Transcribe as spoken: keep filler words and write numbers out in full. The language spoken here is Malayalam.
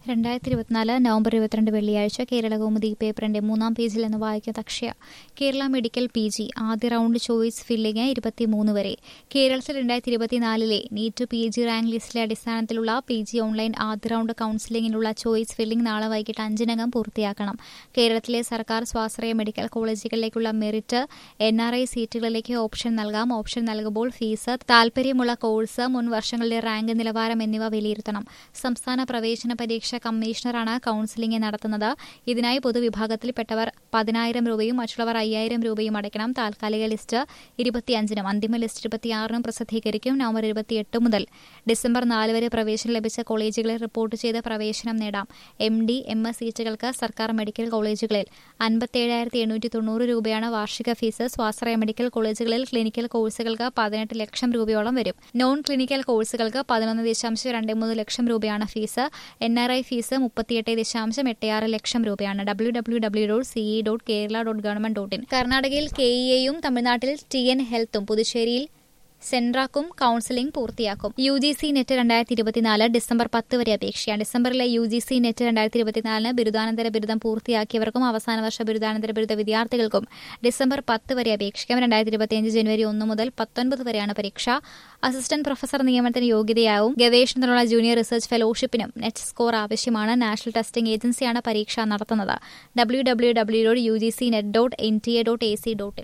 രണ്ടായിരത്തി ഇരുപത്തിനാല് നവംബർ ഇരുപത്തിരണ്ട് വെള്ളിയാഴ്ച കേരള കൗമുദി പേപ്പറിന്റെ മൂന്നാം പേജിൽ നിന്ന് വായിക്കുന്ന Akshaya. Kerala medical P G ആദ്യ റൌണ്ട് ചോയ്സ് ഫില്ലിംഗ് ഇരുപത്തിമൂന്ന് വരെ. കേരളത്തിൽ രണ്ടായിരത്തി ഇരുപത്തിനാലിലെ നീറ്റ് പി ജി റാങ്ക് ലിസ്റ്റിലെ അടിസ്ഥാനത്തിലുള്ള പി ജി ഓൺലൈൻ ആദ്യ റൌണ്ട് കൌൺസിലിംഗിനുള്ള ചോയ്സ് ഫില്ലിംഗ് നാളെ വൈകിട്ട് അഞ്ചിനകം പൂർത്തിയാക്കണം. കേരളത്തിലെ സർക്കാർ സ്വാശ്രയ മെഡിക്കൽ കോളേജുകളിലേക്കുള്ള മെറിറ്റ് എൻ ആർ ഐ സീറ്റുകളിലേക്ക് ഓപ്ഷൻ നൽകാം. ഓപ്ഷൻ നൽകുമ്പോൾ ഫീസ്, താൽപര്യമുള്ള കോഴ്സ്, മുൻ വർഷങ്ങളിലെ റാങ്ക് നിലവാരം എന്നിവ വിലയിരുത്തണം. സംസ്ഥാന പ്രവേശന പരീക്ഷ കമ്മീഷണറാണ് കൌൺസിലിംഗ് നടത്തുന്നത്. ഇതിനായി പൊതുവിഭാഗത്തിൽപ്പെട്ടവർ പതിനായിരം രൂപയും മറ്റുള്ളവർ അയ്യായിരം രൂപയും അടയ്ക്കണം. താൽക്കാലിക ലിസ്റ്റ് ഇരുപത്തിയഞ്ചിനും അന്തിമ ലിസ്റ്റ് ഇരുപത്തിയാറിനും പ്രസിദ്ധീകരിക്കും. നവംബർ ഇരുപത്തിയെട്ട് മുതൽ ഡിസംബർ നാല് വരെ പ്രവേശനം ലഭിച്ച കോളേജുകളിൽ റിപ്പോർട്ട് ചെയ്ത് പ്രവേശനം നേടാം. എം ഡി എം എസ് സീറ്റുകൾക്ക് സർക്കാർ മെഡിക്കൽ കോളേജുകളിൽ അൻപത്തേഴായിരത്തി എണ്ണൂറ്റി തൊണ്ണൂറ് രൂപയാണ് വാർഷിക ഫീസ്. സ്വാശ്രയ മെഡിക്കൽ കോളേജുകളിൽ ക്ലിനിക്കൽ കോഴ്സുകൾക്ക് പതിനെട്ട് ലക്ഷം രൂപയോളം വരും. നോൺ ക്ലിനിക്കൽ കോഴ്സുകൾക്ക് പതിനൊന്ന് ദശാംശം രണ്ട് മൂന്ന് ലക്ഷം രൂപയാണ് fees. N R I fees മുപ്പത്തിയെട്ട് ദശാംശം എട്ട് ആറ് ലക്ഷം രൂപയാണ്. W W W dot C E dot Kerala dot government dot in. കർണാടകയിൽ കെ ഇ എയും തമിഴ്നാട്ടിൽ ടി എൻ ഹെൽത്തും പുതുച്ചേരിയിൽ സെൻട്രാക്കും കൌൺസിലിംഗ് പൂർത്തിയാക്കും. യു ജി സി നെറ്റ് രണ്ടായിരത്തി ഇരുപത്തിനാല് ഡിസംബർ പത്ത് വരെ അപേക്ഷിക്കാം. ഡിസംബറിലെ യു ജി സി നെറ്റ് രണ്ടായിരത്തി ഇരുപത്തിനാലിന് ബിരുദാനന്തര ബിരുദം പൂർത്തിയാക്കിയവർക്കും അവസാന വർഷ ബിരുദാനന്തര ബിരുദ വിദ്യാർത്ഥികൾക്കും ഡിസംബർ പത്ത് വരെ അപേക്ഷിക്കാം. രണ്ടായിരത്തി ഇരുപത്തിയഞ്ച് ജനുവരി ഒന്ന് മുതൽ പത്തൊൻപത് വരെയാണ് പരീക്ഷ. അസിസ്റ്റന്റ് പ്രൊഫസർ നിയമനത്തിന് യോഗ്യതയാവും. ഗവേഷണത്തിനുള്ള ജൂനിയർ റിസർച്ച് ഫെലോഷിപ്പിനും നെറ്റ് സ്കോർ ആവശ്യമാണ്. നാഷണൽ ടെസ്റ്റിംഗ് ഏജൻസിയാണ് പരീക്ഷ നടത്തുന്നത്. W W W dot U G C net dot N T A dot A C dot in.